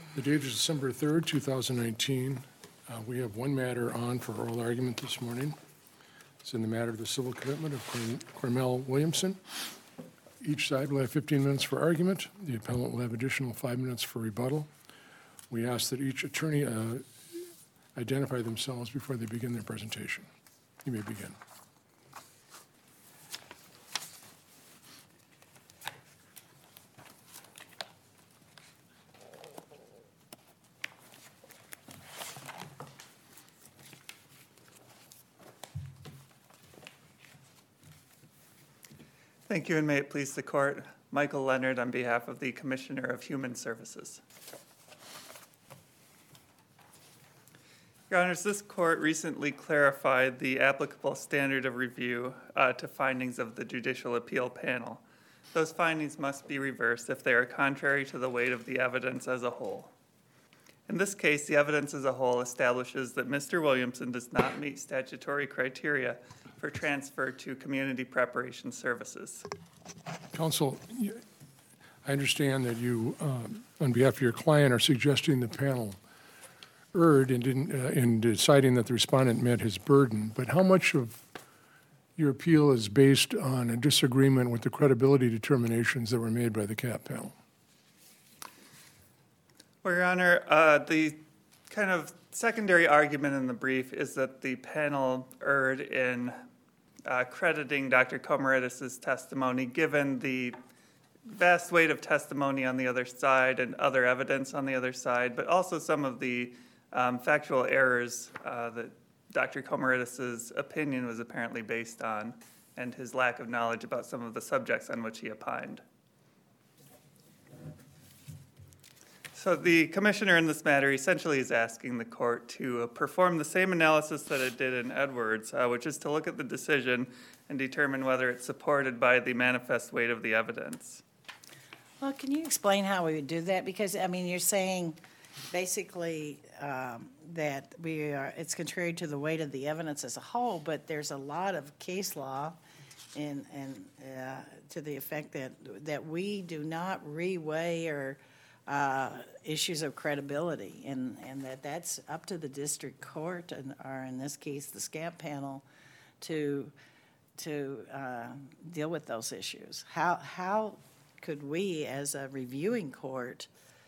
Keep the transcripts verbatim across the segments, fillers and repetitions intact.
The date is December third, two thousand nineteen. Uh, We have one matter on for oral argument this morning. It's in the matter of the civil commitment of Corn- Cornell Williamson. Each side will have fifteen minutes for argument. The appellant will have additional five minutes for rebuttal. We ask that each attorney uh, identify themselves before they begin their presentation. You may begin. Thank you, and may it please the court. Michael Leonard on behalf of the Commissioner of Human Services. Your Honors, this court recently clarified the applicable standard of review uh, to findings of the Judicial Appeal Panel. Those findings must be reversed if they are contrary to the weight of the evidence as a whole. In this case, the evidence as a whole establishes that Mister Williamson does not meet statutory criteria for transfer to community preparation services. Counsel, you- I understand that you, um, on behalf of your client, are suggesting the panel erred in, didn't, uh, in deciding that the respondent met his burden, but how much of your appeal is based on a disagreement with the credibility determinations that were made by the C A P panel? Well, Your Honor, uh, the kind of secondary argument in the brief is that the panel erred in uh, crediting Doctor Komaridis' testimony, given the vast weight of testimony on the other side and other evidence on the other side, but also some of the um, factual errors uh, that Doctor Komaridis' opinion was apparently based on, and his lack of knowledge about some of the subjects on which he opined. So the commissioner in this matter essentially is asking the court to uh, perform the same analysis that it did in Edwards, uh, which is to look at the decision and determine whether it's supported by the manifest weight of the evidence. Well, can you explain how we would do that? Because, I mean, you're saying basically um, that we are, it's contrary to the weight of the evidence as a whole, but there's a lot of case law and, and uh, to the effect that, that we do not reweigh or Uh, issues of credibility, and, and that that's up to the district court, and, or in this case, the S C A P panel, to to uh, deal with those issues. How how could we, as a reviewing court,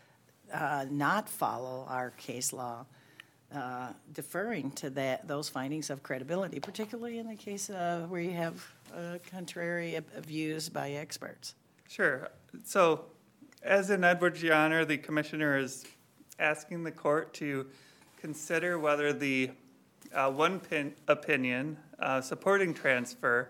uh, not follow our case law, uh, deferring to that those findings of credibility, particularly in the case uh, where you have uh, contrary views by experts? Sure. So, as in Edwards, Your Honor, the commissioner is asking the court to consider whether the uh, one pin opinion uh, supporting transfer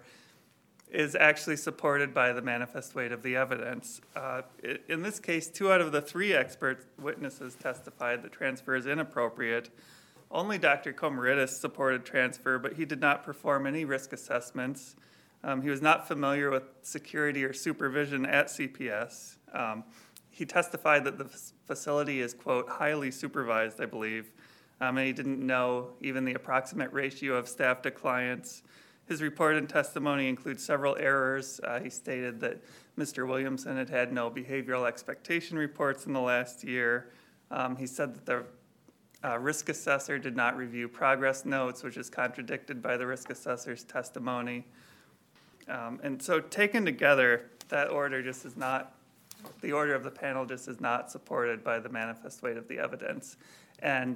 is actually supported by the manifest weight of the evidence. Uh, in this case, two out of the three expert witnesses testified that transfer is inappropriate. Only Doctor Komaridis supported transfer, but he did not perform any risk assessments. Um, he was not familiar with security or supervision at C P S. Um, he testified that the facility is, quote, highly supervised, I believe, um, and he didn't know even the approximate ratio of staff to clients. His report and testimony includes several errors. Uh, he stated that Mister Williamson had had no behavioral expectation reports in the last year. Um, he said that the uh, risk assessor did not review progress notes, which is contradicted by the risk assessor's testimony. Um, and so taken together, that order just is not, the order of the panel just is not supported by the manifest weight of the evidence. And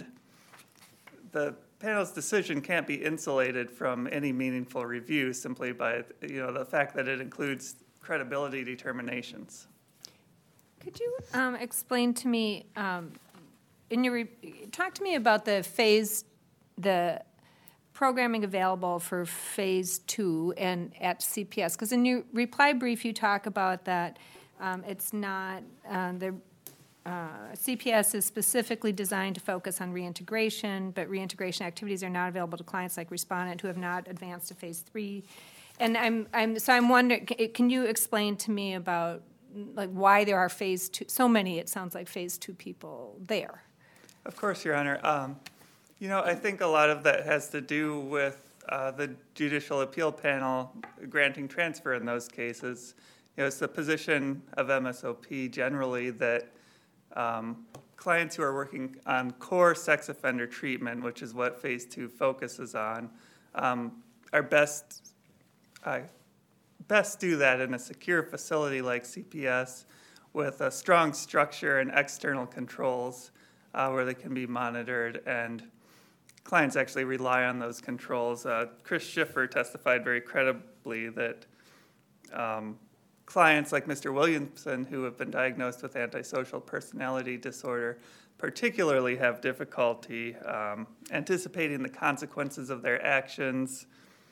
the panel's decision can't be insulated from any meaningful review simply by, you know, the fact that it includes credibility determinations. Could you um, explain to me, um, in your, re- talk to me about the phase, the programming available for phase two and at C P S, because in your reply brief you talk about that um, it's not, uh, the uh, C P S is specifically designed to focus on reintegration, but reintegration activities are not available to clients like respondent who have not advanced to phase three. And I'm, I'm so I'm wondering, can you explain to me about like why there are phase two, so many, it sounds like phase two people there? Of course, Your Honor. Um, You know, I think a lot of that has to do with uh, the Judicial Appeal Panel granting transfer in those cases. You know, it's the position of M S O P generally that um, clients who are working on core sex offender treatment, which is what Phase Two focuses on, um, are best uh, best do that in a secure facility like C P S with a strong structure and external controls uh, where they can be monitored, and clients actually rely on those controls. Uh, Chris Schiffer testified very credibly that um, clients like Mister Williamson, who have been diagnosed with antisocial personality disorder, particularly have difficulty um, anticipating the consequences of their actions,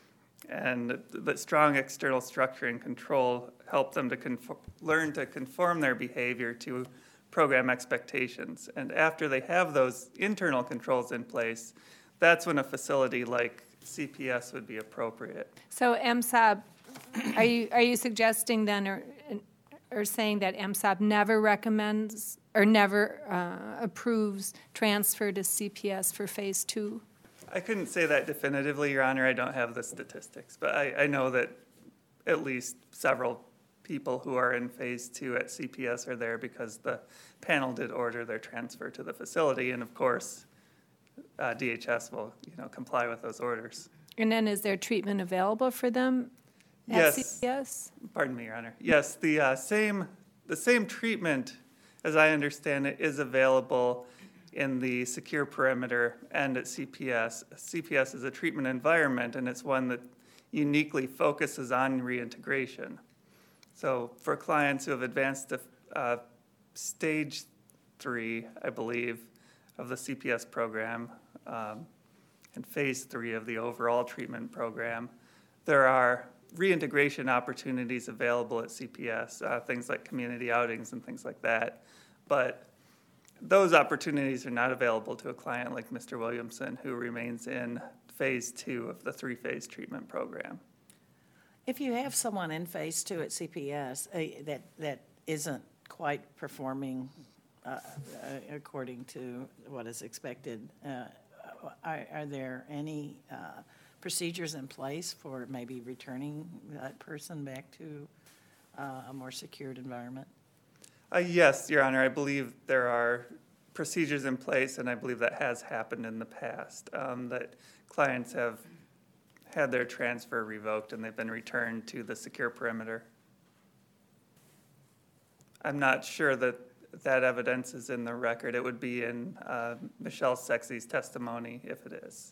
and the strong external structure and control help them to conform, learn to conform their behavior to program expectations. And after they have those internal controls in place, that's when a facility like C P S would be appropriate. So M S A B, are you, are you suggesting then, or, or saying that M S A B never recommends or never uh, approves transfer to C P S for Phase Two? I couldn't say that definitively, Your Honor. I don't have the statistics, but I, I know that at least several people who are in Phase Two at C P S are there because the panel did order their transfer to the facility, and of course, uh, D H S will, you know, comply with those orders. And then is there treatment available for them at Yes. C P S? Pardon me, Your Honor. Yes, the uh, same the same treatment, as I understand it, is available in the secure perimeter and at C P S. C P S is a treatment environment, and it's one that uniquely focuses on reintegration. So for clients who have advanced to uh, stage three, I believe, of the C P S program, um, and phase three of the overall treatment program, there are reintegration opportunities available at C P S, uh, things like community outings and things like that. But those opportunities are not available to a client like Mister Williamson, who remains in phase two of the three-phase treatment program. If you have someone in phase two at C P S uh, that, that isn't quite performing uh, uh, according to what is expected, uh, are, are there any uh, procedures in place for maybe returning that person back to uh, a more secured environment? Uh, yes, Your Honor, I believe there are procedures in place, and I believe that has happened in the past, um, that clients have had their transfer revoked and they've been returned to the secure perimeter. I'm not sure that that evidence is in the record. It would be in uh, Michelle Sexy's testimony if it is.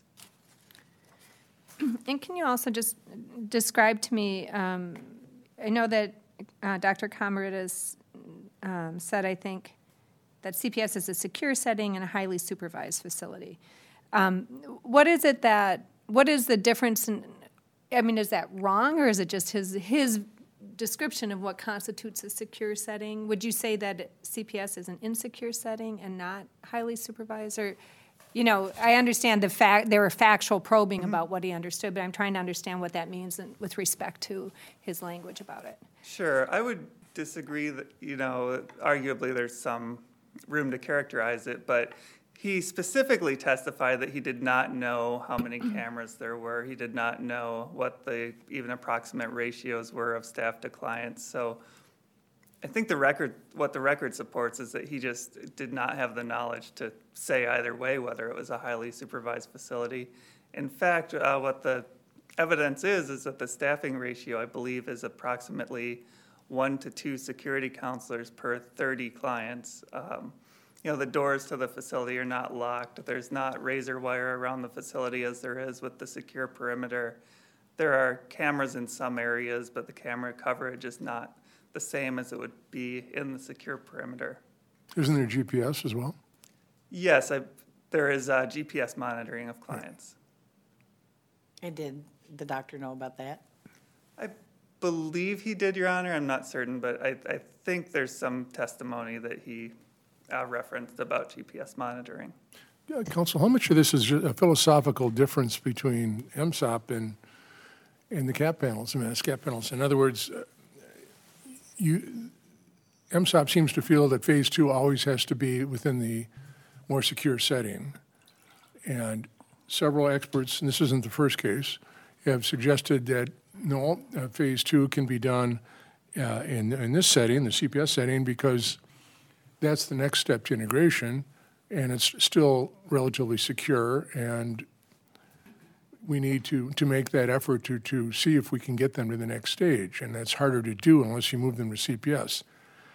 And can you also just describe to me, um, I know that uh, Doctor Comaritas um, said, I think, that C P S is a secure setting and a highly supervised facility. Um, what is it that, what is the difference in, I mean, is that wrong, or is it just his his description of what constitutes a secure setting? Would you say that C P S is an insecure setting and not highly supervised? Or, you know, I understand the fact, there were factual probing mm-hmm. about what he understood, but I'm trying to understand what that means in, with respect to his language about it. Sure, I would disagree that, you know, arguably there's some room to characterize it, but he specifically testified that he did not know how many cameras there were. He did not know what the even approximate ratios were of staff to clients. So I think the record, what the record supports is that he just did not have the knowledge to say either way whether it was a highly supervised facility. In fact, uh, what the evidence is, is that the staffing ratio, I believe, is approximately one to two security counselors per thirty clients. Um, you know, the doors to the facility are not locked. There's not razor wire around the facility as there is with the secure perimeter. There are cameras in some areas, but the camera coverage is not the same as it would be in the secure perimeter. Isn't there G P S as well? Yes, I, there is uh, G P S monitoring of clients. And did the doctor know about that? I believe he did, Your Honor. I'm not certain, but I, I think there's some testimony that he uh, referenced about G P S monitoring. Yeah, Counsel, how much of this is a philosophical difference between M S A P and, and the CAP panels, I mean, SCAP panels? In other words, uh, you, M S A P seems to feel that phase two always has to be within the more secure setting. And several experts, and this isn't the first case, have suggested that no, uh, phase two can be done uh, in, in this setting, the C P S setting, because that's the next step to integration, and it's still relatively secure, and we need to, to make that effort to, to see if we can get them to the next stage, and that's harder to do unless you move them to C P S.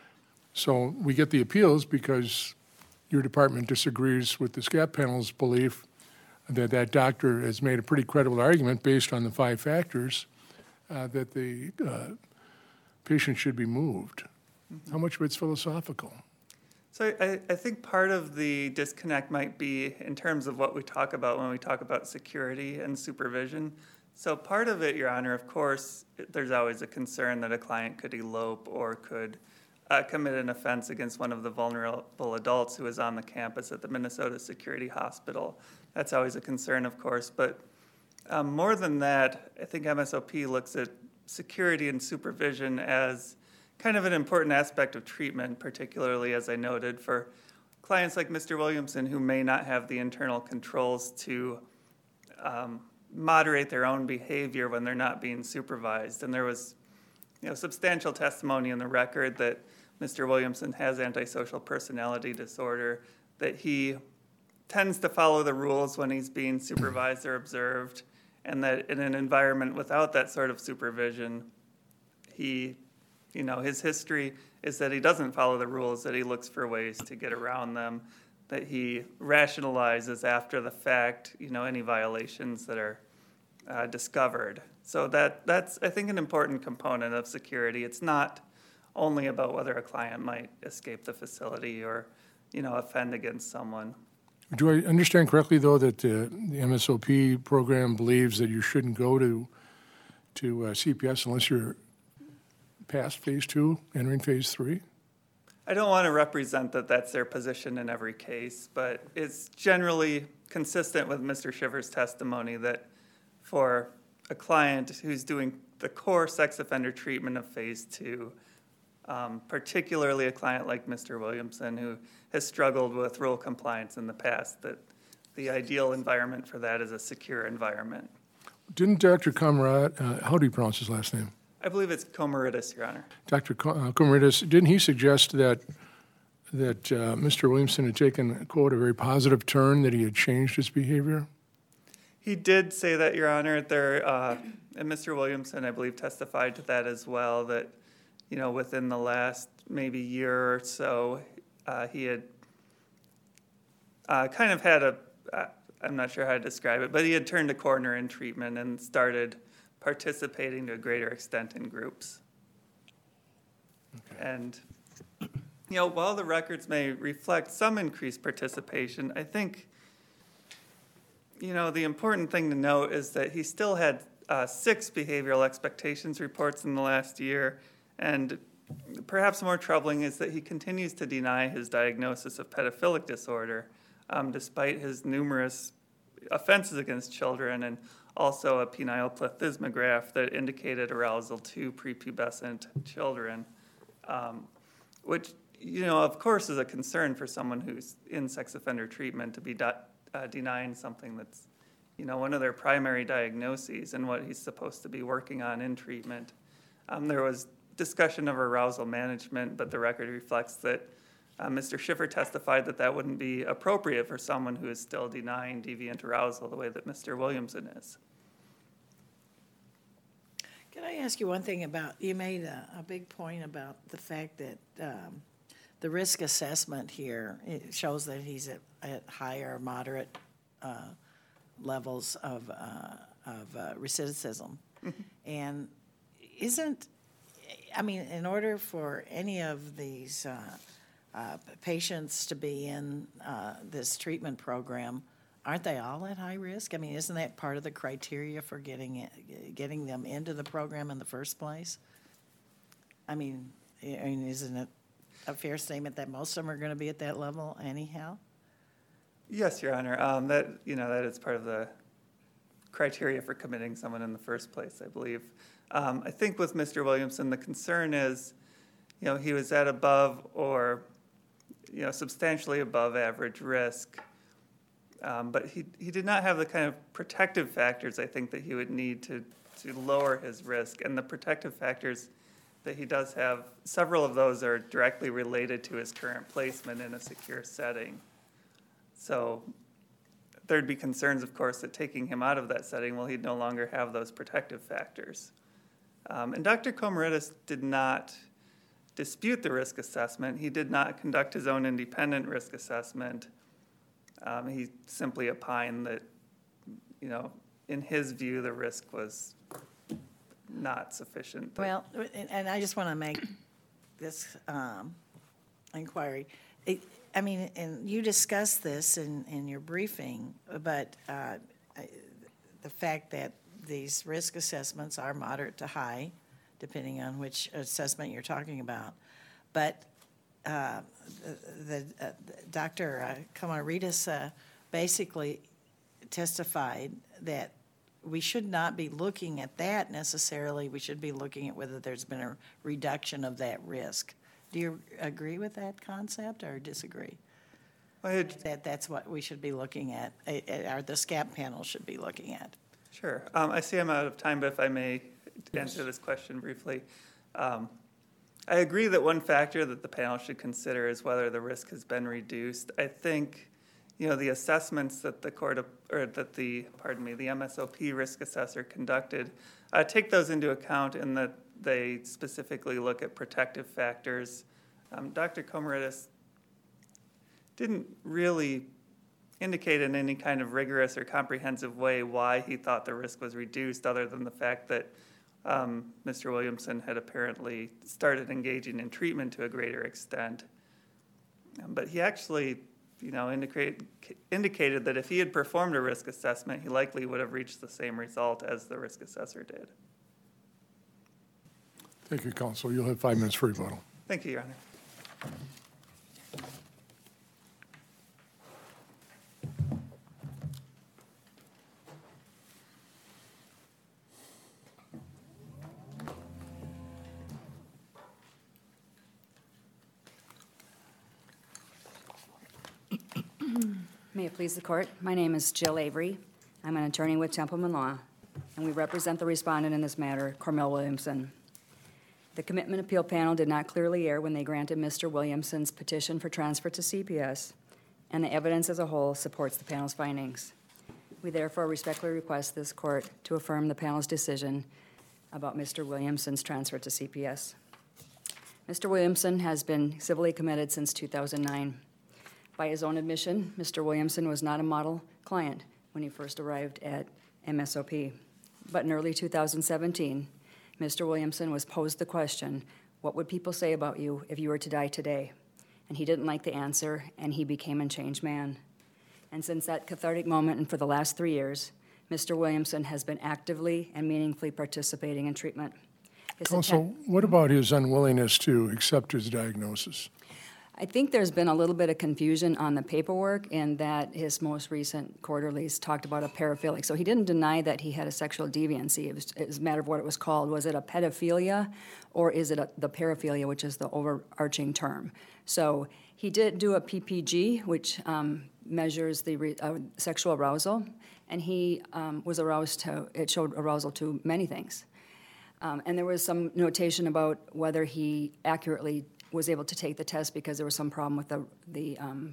So we get the appeals because your department disagrees with the S C A P panel's belief that that doctor has made a pretty credible argument based on the five factors uh, that the uh, patient should be moved. How much of it's philosophical? So I, I think part of the disconnect might be in terms of what we talk about when we talk about security and supervision. So part of it, Your Honor, of course, there's always a concern that a client could elope or could uh, commit an offense against one of the vulnerable adults who is on the campus at the Minnesota Security Hospital. That's always a concern, of course. But um, more than that, I think M S O P looks at security and supervision as kind of an important aspect of treatment, particularly, as I noted, for clients like Mister Williamson who may not have the internal controls to um, moderate their own behavior when they're not being supervised. And there was, you know, substantial testimony in the record that Mister Williamson has antisocial personality disorder, that he tends to follow the rules when he's being supervised or observed, and that in an environment without that sort of supervision, he You know, his history is that he doesn't follow the rules, that he looks for ways to get around them, that he rationalizes after the fact, you know, any violations that are uh, discovered. So that that's, I think, an important component of security. It's not only about whether a client might escape the facility or, you know, offend against someone. Do I understand correctly, though, that uh, the M S O P program believes that you shouldn't go to, to uh, C P S unless you're past phase two, entering phase three? I don't want to represent that that's their position in every case, but it's generally consistent with Mister Shiver's testimony that for a client who's doing the core sex offender treatment of phase two, um, particularly a client like Mister Williamson who has struggled with rule compliance in the past, that the ideal environment for that is a secure environment. Didn't Doctor Comrade, uh, how do you pronounce his last name? I believe it's Comaridis, Your Honor. Doctor Comaridis, didn't he suggest that that uh, Mister Williamson had taken, quote, a very positive turn, that he had changed his behavior? He did say that, Your Honor. There, uh, and Mister Williamson, I believe, testified to that as well, that, you know, within the last maybe year or so, uh, he had uh, kind of had a, uh, I'm not sure how to describe it, but he had turned a corner in treatment and started participating to a greater extent in groups. Okay. And, you know, while the records may reflect some increased participation, I think, you know, the important thing to note is that he still had uh, six behavioral expectations reports in the last year, and perhaps more troubling is that he continues to deny his diagnosis of pedophilic disorder, um, despite his numerous offenses against children and also a penile plethysmograph that indicated arousal to prepubescent children, um, which, you know, of course is a concern for someone who's in sex offender treatment to be de- uh, denying something that's, you know, one of their primary diagnoses and what he's supposed to be working on in treatment. Um, there was discussion of arousal management, but the record reflects that uh, Mister Schiffer testified that that wouldn't be appropriate for someone who is still denying deviant arousal the way that Mister Williamson is. Can I ask you one thing about, you made a, a big point about the fact that um, the risk assessment here, it shows that he's at, at higher, moderate uh, levels of, uh, of uh, recidivism. And isn't, I mean, in order for any of these uh, uh, patients to be in uh, this treatment program, aren't they all at high risk? I mean, isn't that part of the criteria for getting it, getting them into the program in the first place? I mean, I mean, isn't it a fair statement that most of them are going to be at that level anyhow? Yes, Your Honor. Um, that, you know, that is part of the criteria for committing someone in the first place, I believe. Um, I think with Mister Williamson, the concern is, you know, he was at above or, you know, substantially above average risk. Um, but he, he did not have the kind of protective factors I think that he would need to, to lower his risk. And the protective factors that he does have, several of those are directly related to his current placement in a secure setting. So there'd be concerns, of course, that taking him out of that setting, well, he'd no longer have those protective factors. Um, and Doctor Komaritis did not dispute the risk assessment. He did not conduct his own independent risk assessment. Um, he simply opined that, you know, in his view, the risk was not sufficient. Well, and- and I just want to make this um, inquiry. It- I mean, and you discussed this in, in your briefing, but uh, I- the fact that these risk assessments are moderate to high, depending on which assessment you're talking about. But uh, the, the uh, Doctor Uh, Komaritis uh, basically testified that we should not be looking at that necessarily. We should be looking at whether there's been a reduction of that risk. Do you agree with that concept or disagree? Well, it- That that's what we should be looking at, eh, eh, or the SCAP panel should be looking at? Sure. Um, I see I'm out of time, but if I may answer this question briefly. Um, I agree that one factor that the panel should consider is whether the risk has been reduced. I think, you know, the assessments that the court, or that the, pardon me, the M S O P risk assessor conducted, uh, take those into account in that they specifically look at protective factors. Um, Doctor Komaritis didn't really indicate in any kind of rigorous or comprehensive way why he thought the risk was reduced, other than the fact that um, Mister Williamson had apparently started engaging in treatment to a greater extent. Um, but he actually, you know, indicate, indicated that if he had performed a risk assessment, he likely would have reached the same result as the risk assessor did. Thank you, counsel. You'll have five minutes for rebuttal. Thank you, Your Honor. May it please the court, my name is Jill Avery. I'm an attorney with Templeman Law, and we represent the respondent in this matter, Cormel Williamson. The commitment appeal panel did not clearly err when they granted Mister Williamson's petition for transfer to C P S, and the evidence as a whole supports the panel's findings. We therefore respectfully request this court to affirm the panel's decision about Mister Williamson's transfer to C P S. Mister Williamson has been civilly committed since two thousand nine. By his own admission, Mister Williamson was not a model client when he first arrived at M S O P. But in early two thousand seventeen, Mister Williamson was posed the question, what would people say about you if you were to die today? And he didn't like the answer, and he became a changed man. And since that cathartic moment and for the last three years, Mister Williamson has been actively and meaningfully participating in treatment. His Counsel, attempt- what about his unwillingness to accept his diagnosis? I think there's been a little bit of confusion on the paperwork in that his most recent quarterlies talked about a paraphilic. So he didn't deny that he had a sexual deviancy. It was, it was a matter of what it was called. Was it a pedophilia or is it a, the paraphilia, which is the overarching term? So he did do a P P G, which um, measures the re, uh, sexual arousal, and he um, was aroused to, it showed arousal to many things. Um, and there was some notation about whether he accurately was able to take the test because there was some problem with the, the um,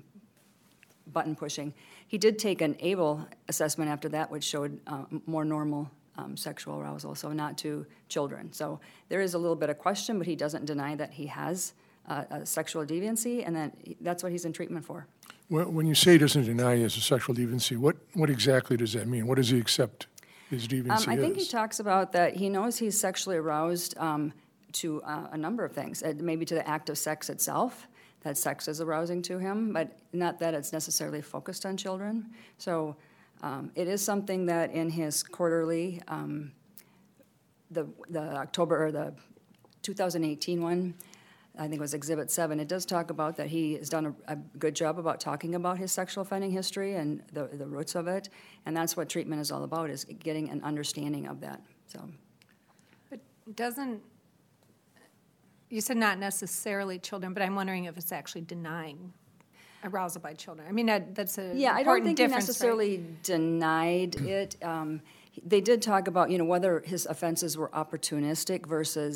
button pushing. He did take an ABLE assessment after that, which showed uh, more normal um, sexual arousal, so not to children. So there is a little bit of question, but he doesn't deny that he has uh, a sexual deviancy, and that that's what he's in treatment for. When when you say he doesn't deny he has a sexual deviancy, what, what exactly does that mean? What does he accept his deviancy Um, I think he is? talks about that he knows he's sexually aroused um, to uh, a number of things, uh, maybe to the act of sex itself, that sex is arousing to him, but not that it's necessarily focused on children. So um, it is something that in his quarterly, um, the the October, or the two thousand eighteen one, I think it was Exhibit seven, it does talk about that he has done a, a good job about talking about his sexual offending history and the, the roots of it, and that's what treatment is all about, is getting an understanding of that, so. But doesn't, you said not necessarily children, but I'm wondering if it's actually denying arousal by children. I mean, that, that's a Yeah, I don't important think he difference, right? necessarily denied it. Um, They did talk about, you know, whether his offenses were opportunistic versus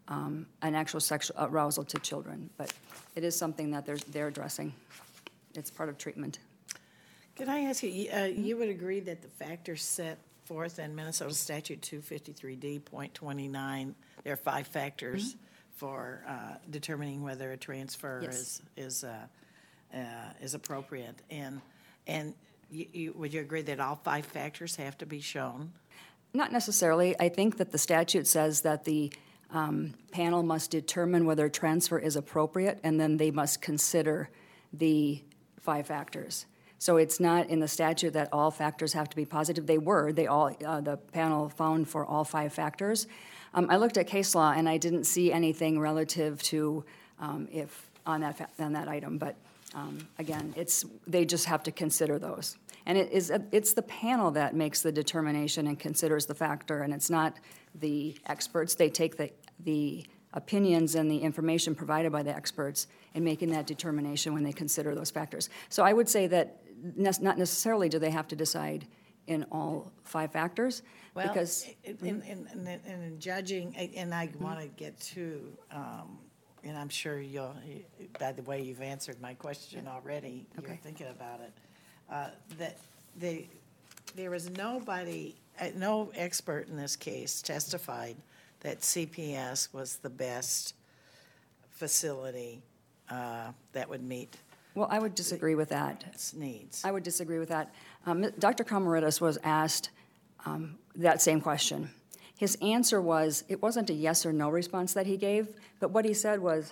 um, an actual sexual arousal to children. But it is something that they're, they're addressing. It's part of treatment. Can I ask you, you, uh, you would agree that the factors set forth in Minnesota Statute two fifty-three D point twenty-nine, there are five factors for uh, determining whether a transfer Yes. is, is, uh, uh, is appropriate. And, and you, you, would you agree that all five factors have to be shown? Not necessarily. I think that the statute says that the um, panel must determine whether transfer is appropriate, and then they must consider the five factors. So it's not in the statute that all factors have to be positive. They were. They all. Uh, the panel found for all five factors. Um, I looked at case law, and I didn't see anything relative to um, if on that fa- on that item. But um, again, it's they just have to consider those. And it is it's the panel that makes the determination and considers the factor, and it's not the experts. They take the the opinions and the information provided by the experts in making that determination when they consider those factors. So I would say that ne- not necessarily do they have to decide in all five factors, Well, because in, in, in, in in judging, and I want to get to, um, and I'm sure you'll, by the way you've answered my question already, you're Okay. thinking about it, uh, that they, there was nobody, uh, no expert in this case testified that C P S was the best facility uh, that would meet well, I would disagree with that. its needs. I would disagree with that. Um, Doctor Kamaritis was asked um, that same question. His answer was, it wasn't a yes or no response that he gave, but what he said was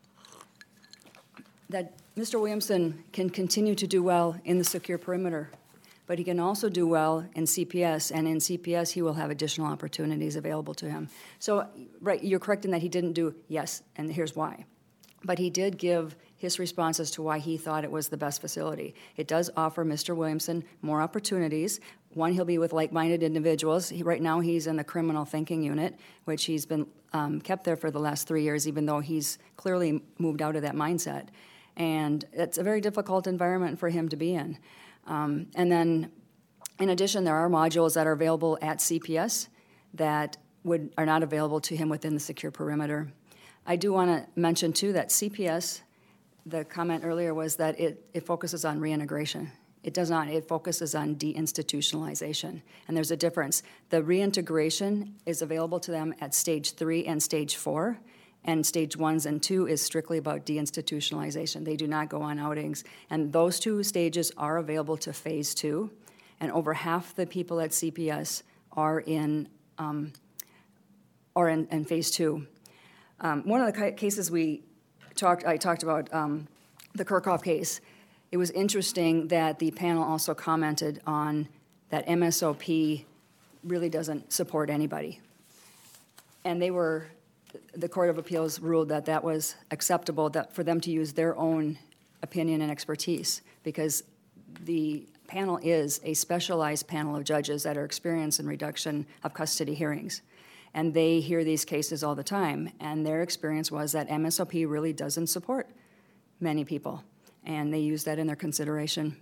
that Mister Williamson can continue to do well in the secure perimeter, but he can also do well in C P S, and in C P S he will have additional opportunities available to him. So, right, you're correct in that he didn't do yes, and here's why. But he did give his response as to why he thought it was the best facility. It does offer Mister Williamson more opportunities. One, he'll be with like-minded individuals. He, right now, he's in the criminal thinking unit, which he's been um, kept there for the last three years, even though he's clearly moved out of that mindset. And it's a very difficult environment for him to be in. Um, and then, in addition, there are modules that are available at C P S that would are not available to him within the secure perimeter. I do want to mention, too, that C P S, the comment earlier was that it, it focuses on reintegration. It does not. It focuses on deinstitutionalization. And there's a difference. The reintegration is available to them at stage three and stage four, and stage ones and two is strictly about deinstitutionalization. They do not go on outings. And those two stages are available to phase two. And over half the people at C P S are in, um, are in, in phase two. Um, one of the ca- cases we talked, I talked about um, the Kirchhoff case. It was interesting that the panel also commented on that M S O P really doesn't support anybody. And they were, the Court of Appeals ruled that that was acceptable, that for them to use their own opinion and expertise, because the panel is a specialized panel of judges that are experienced in reduction of custody hearings. And they hear these cases all the time, and their experience was that M S O P really doesn't support many people, and they use that in their consideration.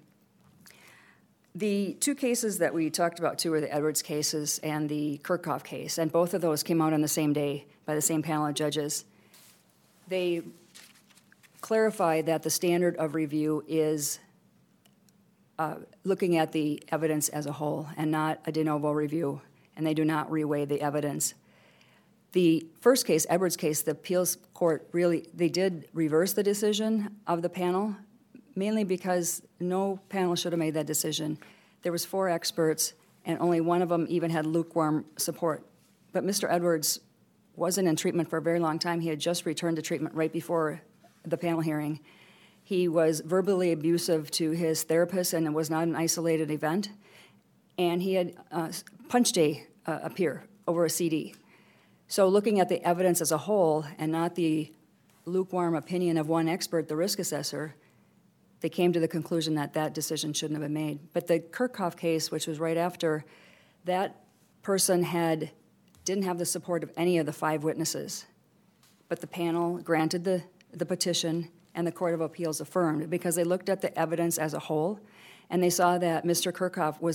The two cases that we talked about, too, were the Edwards cases and the Kirchhoff case, and both of those came out on the same day by the same panel of judges. They clarified that the standard of review is uh, looking at the evidence as a whole and not a de novo review, and they do not reweigh the evidence. The first case, Edwards case, the appeals court really, they did reverse the decision of the panel, mainly because no panel should have made that decision. There was four experts, and only one of them even had lukewarm support. But Mister Edwards wasn't in treatment for a very long time. He had just returned to treatment right before the panel hearing. He was verbally abusive to his therapist, and it was not an isolated event. And he had uh, punched a, uh, a peer over a C D. So looking at the evidence as a whole and not the lukewarm opinion of one expert, the risk assessor, they came to the conclusion that that decision shouldn't have been made. But the Kirchhoff case, which was right after, that person had didn't have the support of any of the five witnesses. But the panel granted the, the petition, and the Court of Appeals affirmed, because they looked at the evidence as a whole, and they saw that Mister Kirchhoff was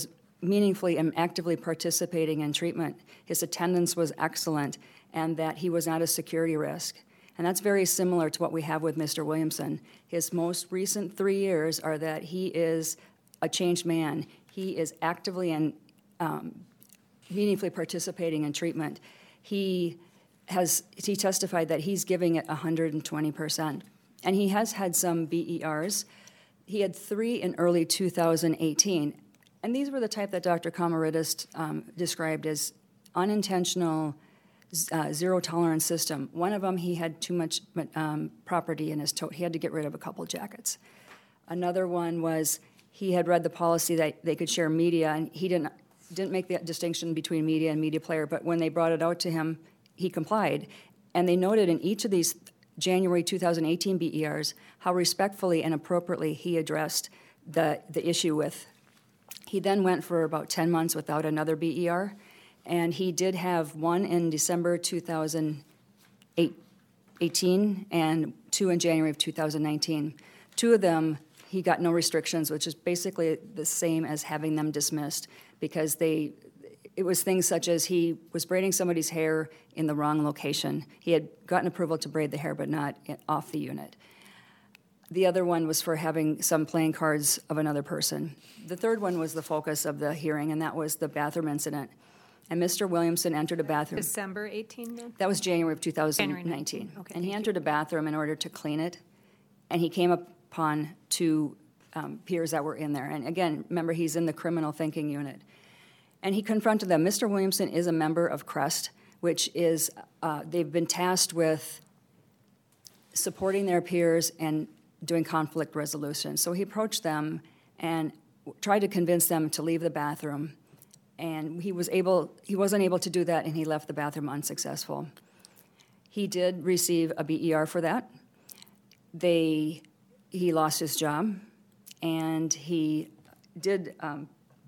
meaningfully and actively participating in treatment. His attendance was excellent, and that he was not a security risk. And that's very similar to what we have with Mister Williamson. His most recent three years are that he is a changed man. He is actively and um, meaningfully participating in treatment. He has he testified that he's giving it one hundred twenty percent. And he has had some B E Rs. He had three in early two thousand eighteen. And these were the type that Doctor Kamaridis um, described as unintentional uh, zero-tolerance system. One of them, he had too much um, property in his tote. He had to get rid of a couple jackets. Another one was he had read the policy that they could share media, and he didn't didn't make the distinction between media and media player, but when they brought it out to him, he complied. And they noted in each of these January two thousand eighteen B E Rs how respectfully and appropriately he addressed the, the issue with. He then went for about ten months without another B E R, and he did have one in December two thousand eighteen and two in January of two thousand nineteen. Two of them, he got no restrictions, which is basically the same as having them dismissed, because they, it was things such as he was braiding somebody's hair in the wrong location. He had gotten approval to braid the hair, but not off the unit. The other one was for having some playing cards of another person. The third one was the focus of the hearing, and that was the bathroom incident. And Mister Williamson entered a bathroom. December eighteen then? That was January of two thousand nineteen. January nineteen. Okay, And he thank entered a bathroom in order to clean it, and he came upon two um, peers that were in there. And again, remember, he's in the criminal thinking unit. And he confronted them. Mister Williamson is a member of CREST, which is, uh, they've been tasked with supporting their peers and doing conflict resolution. So he approached them and tried to convince them to leave the bathroom. And he was able, he wasn't able to do that, and he left the bathroom unsuccessful. He did receive a B E R for that. They, he lost his job, and he did um,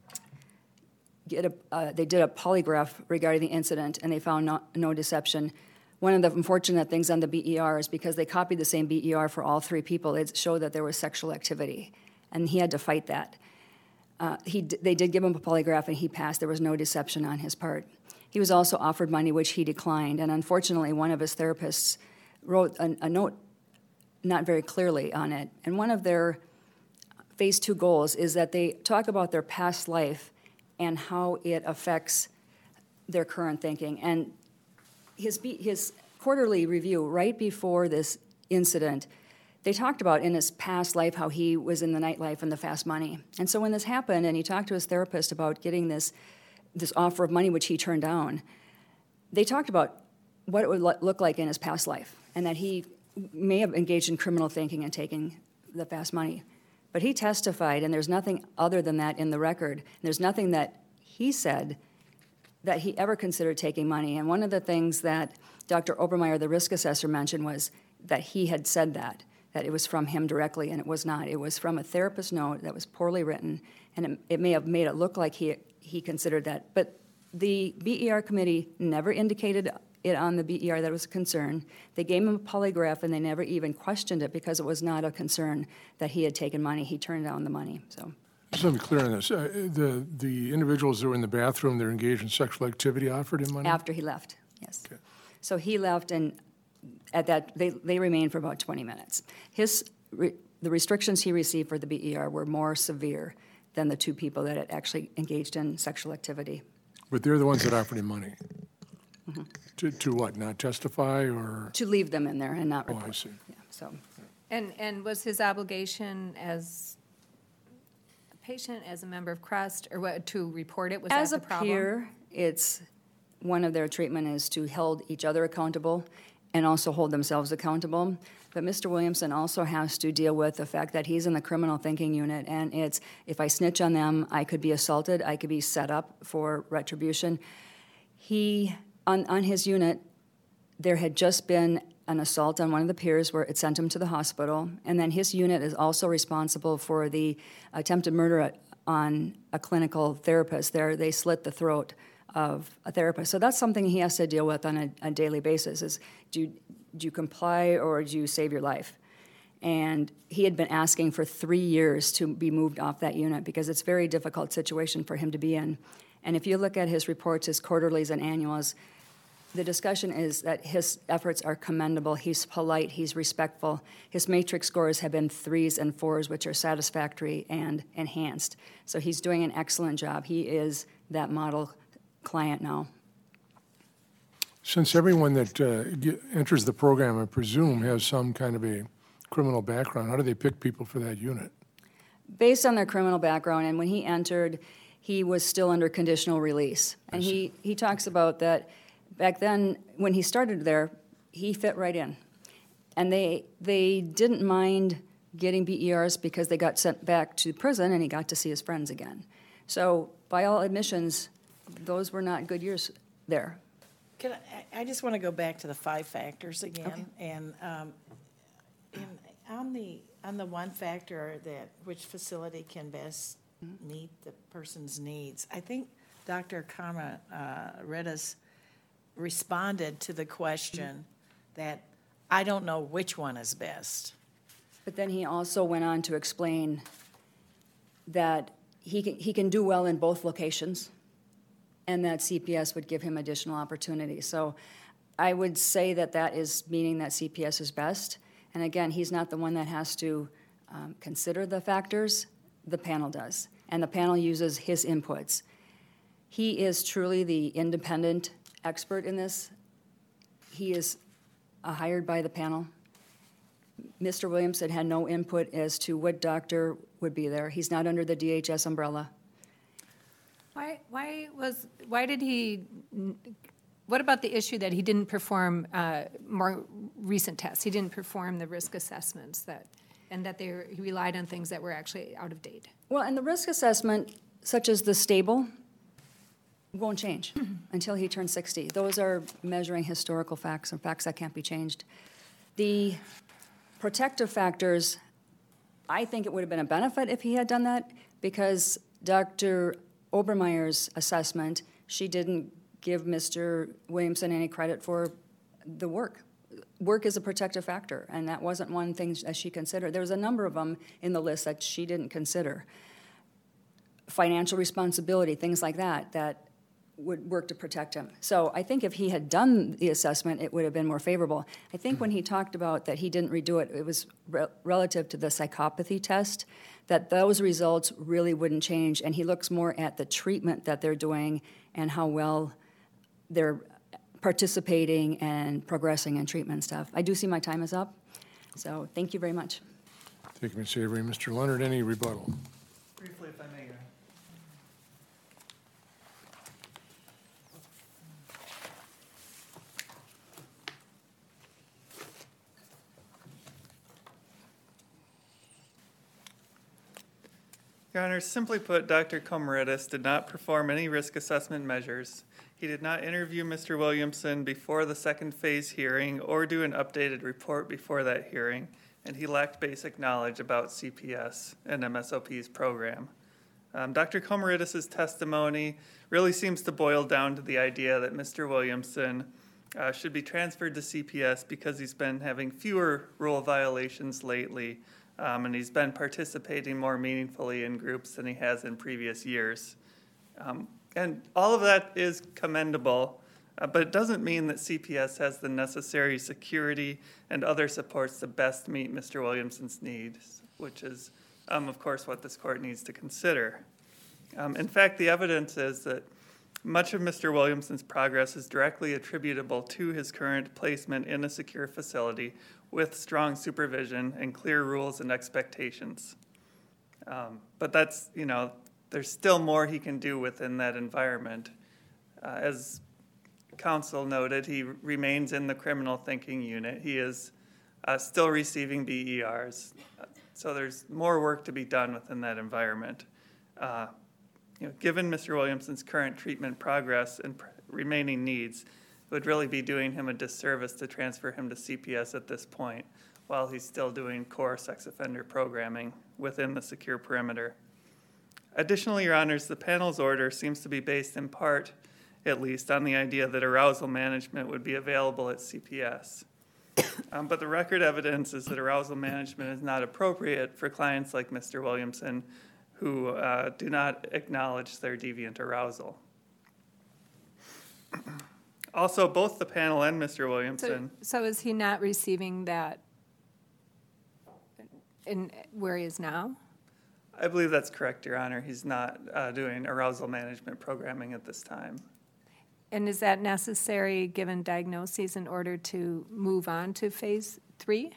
get a, uh, they did a polygraph regarding the incident, and they found no, no deception. One of the unfortunate things on the B E R is because they copied the same B E R for all three people, it showed that there was sexual activity, and he had to fight that. Uh, he, they did give him a polygraph, and he passed. There was no deception on his part. He was also offered money, which he declined, and unfortunately, one of his therapists wrote a, a note not very clearly on it. And one of their phase two goals is that they talk about their past life and how it affects their current thinking. And his, his quarterly review right before this incident, they talked about in his past life how he was in the nightlife and the fast money. And so when this happened and he talked to his therapist about getting this, this offer of money, which he turned down, they talked about what it would lo- look like in his past life and that he may have engaged in criminal thinking and taking the fast money. But he testified, and there's nothing other than that in the record. There's nothing that he said that he ever considered taking money. And one of the things that Doctor Obermeyer, the risk assessor, mentioned was that he had said that, that it was from him directly, and it was not. It was from a therapist note that was poorly written, and it, it may have made it look like he, he considered that. But the B E R committee never indicated it on the B E R that it was a concern. They gave him a polygraph, and they never even questioned it because it was not a concern that he had taken money. He turned down the money, so. Just let me be clear on this. Uh, The, the individuals that were in the bathroom, they're engaged in sexual activity, offered him money? After he left, yes. Okay. So he left, and at that, they, they remained for about twenty minutes. His, re, the restrictions he received for the B E R were more severe than the two people that had actually engaged in sexual activity. But they're the ones that offered him money? Mm-hmm. To, to what, not testify or? To leave them in there and not Oh, report. I see. Yeah, so, And, and was his obligation as a patient, as a member of CREST, or what, to report it? Was that as a the problem? peer, it's, one of their treatment is to hold each other accountable and also hold themselves accountable. But Mister Williamson also has to deal with the fact that he's in the criminal thinking unit, and it's, if I snitch on them, I could be assaulted, I could be set up for retribution. He, on, on his unit, there had just been an assault on one of the peers where it sent him to the hospital, and then his unit is also responsible for the attempted murder on a clinical therapist. There, they slit the throat of a therapist. So that's something he has to deal with on a, a daily basis, is do you, do you comply or do you save your life? And he had been asking for three years to be moved off that unit because it's a very difficult situation for him to be in. And if you look at his reports, his quarterlies and annuals, the discussion is that his efforts are commendable. He's polite, he's respectful. His matrix scores have been threes and fours, which are satisfactory and enhanced. So he's doing an excellent job. He is that model client now. Since everyone that uh, ge- enters the program, I presume, has some kind of a criminal background, how do they pick people for that unit? Based on their criminal background, and when he entered, he was still under conditional release. And he, he talks about that back then, when he started there, he fit right in. And they, they didn't mind getting B E Rs because they got sent back to prison and he got to see his friends again. So by all admissions, those were not good years there. Can I, I just want to go back to the five factors again, and, um, in, on the, on the one factor that which facility can best meet the person's needs, I think Doctor Karma, uh, Redis responded to the question that I don't know which one is best. But then he also went on to explain that he can, he can do well in both locations, and that C P S would give him additional opportunities. So I would say that that is meaning that C P S is best. And again, he's not the one that has to um, consider the factors. The panel does. And the panel uses his inputs. He is truly the independent expert in this. He is uh, hired by the panel. Mister Williamson had no input as to what doctor would be there. He's not under the D H S umbrella. Why, why was, why did he, what about the issue that he didn't perform uh, more recent tests? He didn't perform the risk assessments that, and that they were, he relied on things that were actually out of date? Well, and the risk assessment, such as the stable, won't change until he turns sixty. Those are measuring historical facts and facts that can't be changed. The protective factors, I think it would have been a benefit if he had done that, because Doctor Obermeyer's assessment, she didn't give Mister Williamson any credit for the work. Work is a protective factor, and that wasn't one thing that she considered. There was a number of them in the list that she didn't consider. Financial responsibility, things like that, that would work to protect him. So I think if he had done the assessment, it would have been more favorable. I think when he talked about that he didn't redo it, it was re- relative to the psychopathy test, that those results really wouldn't change, and he looks more at the treatment that they're doing and how well they're participating and progressing in treatment stuff. I do see my time is up, so thank you very much. Thank you, Miz Avery. Mister Leonard, any rebuttal? Briefly, if I may, Your Honor. Your Honor, simply put, Doctor Komaridis did not perform any risk assessment measures. He did not interview Mister Williamson before the second phase hearing or do an updated report before that hearing, and he lacked basic knowledge about C P S and M S O P's program. Um, Doctor Komaridis' testimony really seems to boil down to the idea that Mister Williamson uh, should be transferred to C P S because he's been having fewer rule violations lately, um, and he's been participating more meaningfully in groups than he has in previous years. Um, and all of that is commendable, uh, but it doesn't mean that C P S has the necessary security and other supports to best meet Mister Williamson's needs, which is, um, of course, what this court needs to consider. Um, in fact, the evidence is that much of Mister Williamson's progress is directly attributable to his current placement in a secure facility with strong supervision and clear rules and expectations. Um, but that's, you know, there's still more he can do within that environment. Uh, as counsel noted, he remains in the criminal thinking unit. He is uh, still receiving B E Rs. So there's more work to be done within that environment. Uh, you know, given Mister Williamson's current treatment progress and pr- remaining needs, it would really be doing him a disservice to transfer him to C P S at this point while he's still doing core sex offender programming within the secure perimeter. Additionally, Your Honors, the panel's order seems to be based in part, at least, on the idea that arousal management would be available at C P S. Um, But the record evidence is that arousal management is not appropriate for clients like Mister Williamson who uh, do not acknowledge their deviant arousal. Also, both the panel and Mister So, Williamson, so is he not receiving that in, where he is now? I believe that's correct, Your Honor. He's not uh, doing arousal management programming at this time. And is that necessary, given diagnoses, in order to move on to phase three?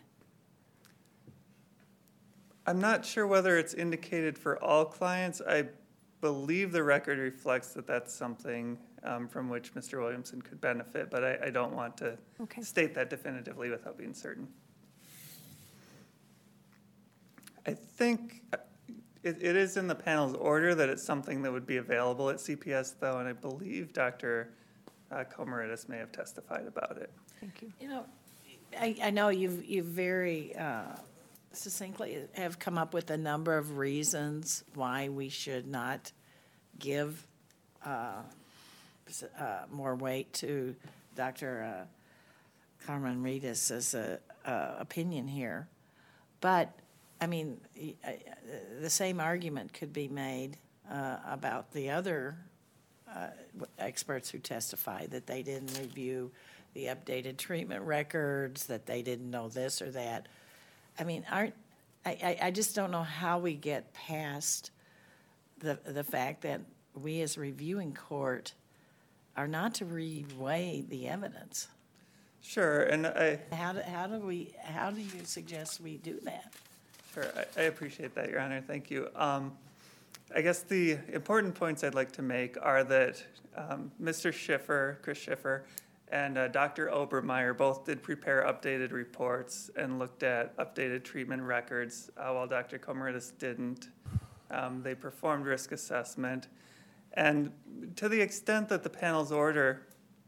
I'm not sure whether it's indicated for all clients. I believe the record reflects that that's something um, from which Mister Williamson could benefit, but I, I don't want to Okay. state that definitively without being certain. I think uh, it, it is in the panel's order that it's something that would be available at C P S, though, and I believe Doctor uh, Komaridis may have testified about it. Thank you. You know, I, I know you've, you very uh, succinctly have come up with a number of reasons why we should not give uh, s- uh, more weight to Doctor uh, Carmen Reedus' uh, uh, opinion here. But, I mean, y- I- I- the same argument could be made uh, about the other uh, experts who testified, that they didn't review the updated treatment records, that they didn't know this or that. I mean, aren't, I, I, I just don't know how we get past the, the fact that we as reviewing court are not to reweigh the evidence. Sure, and I, How do, how do we, how do you suggest we do that? Sure, I, I appreciate that, Your Honor, thank you. Um, I guess the important points I'd like to make are that um, Mister Schiffer, Chris Schiffer, and uh, Doctor Obermeyer both did prepare updated reports and looked at updated treatment records, uh, while Doctor Komaridis didn't. Um, they performed risk assessment. And to the extent that the panel's order,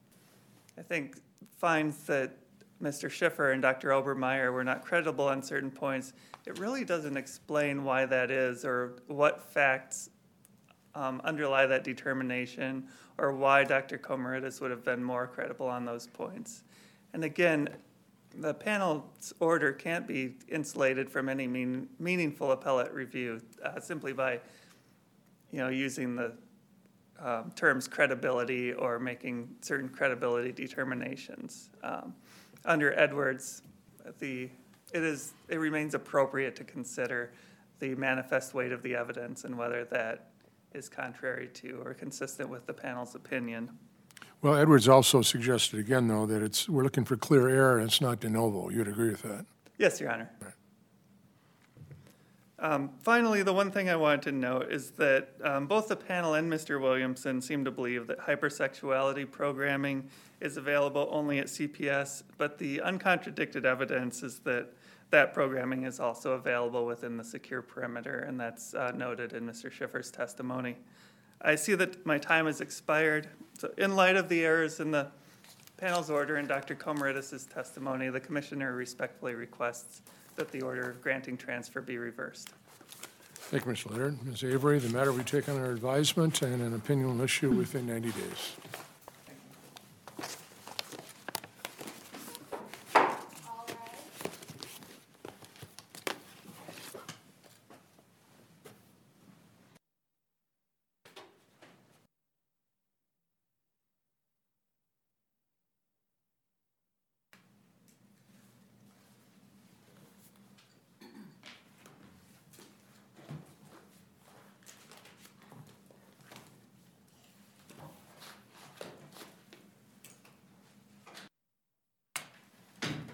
I think, finds that Mister Schiffer and Doctor Obermeyer were not credible on certain points, it really doesn't explain why that is or what facts um, underlie that determination or why Doctor Komaridis would have been more credible on those points. And again, the panel's order can't be insulated from any mean, meaningful appellate review uh, simply by, you know, using the um, terms credibility or making certain credibility determinations. Um, under Edwards, the it is it remains appropriate to consider the manifest weight of the evidence and whether that is contrary to or consistent with the panel's opinion. Well, Edwards also suggested again, though, that it's, we're looking for clear error and it's not de novo. You'd agree with that? Yes, Your Honor. Um, finally, the one thing I wanted to note is that um, both the panel and Mister Williamson seem to believe that hypersexuality programming is available only at C P S, but the uncontradicted evidence is that that programming is also available within the secure perimeter, and that's uh, noted in Mister Schiffer's testimony. I see that my time has expired. So in light of the errors in the panel's order and Doctor Komaridis' testimony, the Commissioner respectfully requests that the order granting transfer be reversed. Thank you, Mister Leonard. Miz Avery, the matter we take on our advisement and an opinion will issue within ninety days.